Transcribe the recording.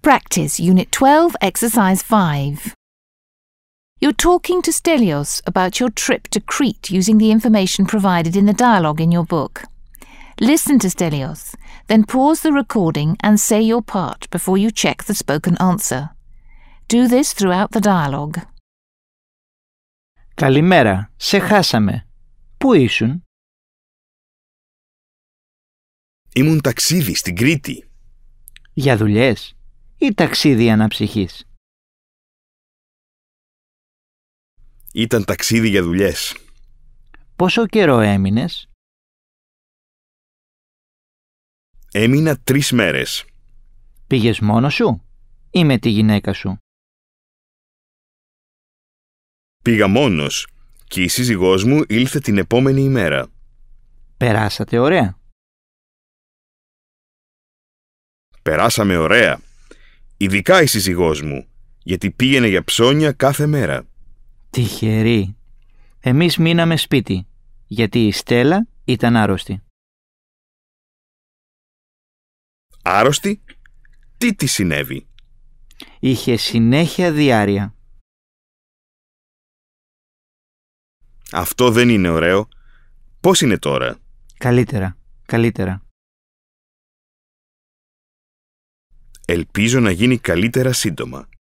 Practice Unit 12, Exercise 5. You're talking to Stelios about your trip to Crete using the information provided in the dialogue in your book. Listen to Stelios, then pause the recording and say your part before you check the spoken answer. Do this throughout the dialogue. Καλημέρα, σε χάσαμε. Πού ήσουν? Ήμουν ταξίδι στην Κρήτη. Για δουλειές ή ταξίδι αναψυχής? Ήταν ταξίδι για δουλειές. Πόσο καιρό έμεινες? Έμεινα 3 μέρες. Πήγες μόνος σου ή με τη γυναίκα σου? Πήγα μόνος και η σύζυγός μου ήλθε την επόμενη ημέρα. Περάσατε ωραία? Περάσαμε ωραία. Ειδικά η σύζυγός μου, γιατί πήγαινε για ψώνια κάθε μέρα. Τυχεροί. Εμείς μείναμε σπίτι, γιατί η Στέλλα ήταν άρρωστη. Άρρωστη? Τι της συνέβη? Είχε συνέχεια διάρρεια. Αυτό δεν είναι ωραίο. Πώς είναι τώρα? Καλύτερα. Ελπίζω να γίνει καλύτερα σύντομα.